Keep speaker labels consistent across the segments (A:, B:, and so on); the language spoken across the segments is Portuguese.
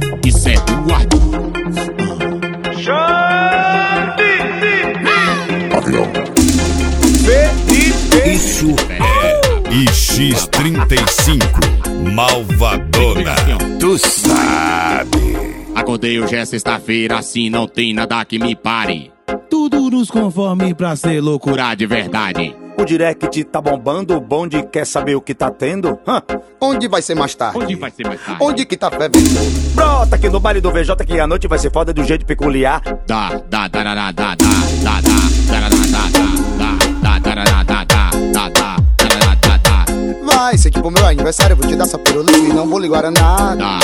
A: Isso é do Ardil.
B: Isso é IX35 Malvadona. Tu sabe.
A: Acordei hoje é sexta-feira, assim não tem nada que me pare.
C: Tudo nos conforme pra ser loucura
A: De verdade.
D: O direct tá bombando, o bonde quer saber o que tá tendo?
E: Onde vai ser mais tarde?
A: Onde vai ser mais tarde?
E: Onde que tá fervendo?
D: Brota aqui no baile do VJ que a noite vai ser foda de um jeito peculiar.
E: Vai, sei que pro meu aniversário eu vou te dar essa pirulita e não vou ligar a nada.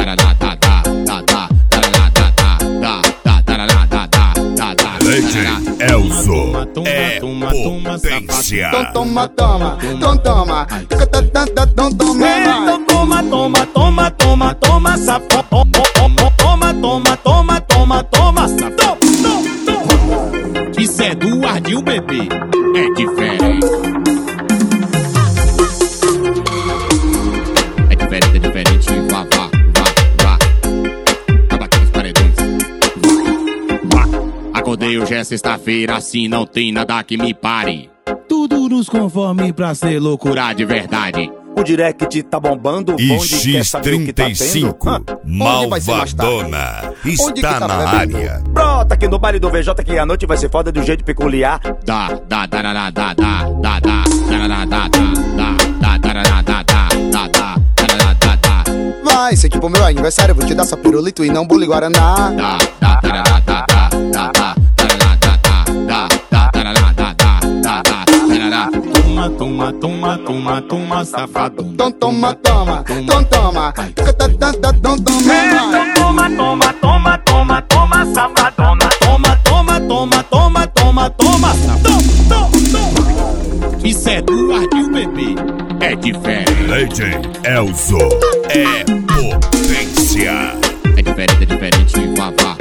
B: Legend Elzo é potência.
E: Toma, toma, toma, toma. Toma,
C: Toma, toma, toma, safado. Toma, safado.
A: Isso é do Ardil, bebê. É diferente. É diferente. Vá. Abate os paredões. Vá. Acordei hoje é sexta-feira, assim não tem nada que me pare.
C: Tudo nos conforme pra ser loucura
A: De verdade.
D: O direct tá bombando, o bonde quer saber o que tá tendo?
B: IX35 Malvadona está na área.
D: Brota aqui no baile do VJ que a noite vai ser foda de um jeito peculiar.
E: vai, sei que pro meu aniversário eu vou te dar essa pirulita e não vou ligar a nada.
A: Toma, safado.
E: Toma,
C: safadona. Toma.
A: Isso é do Ardil, bebê. É diferente.
B: Legend Elzo é potência.
A: É diferente. Vá.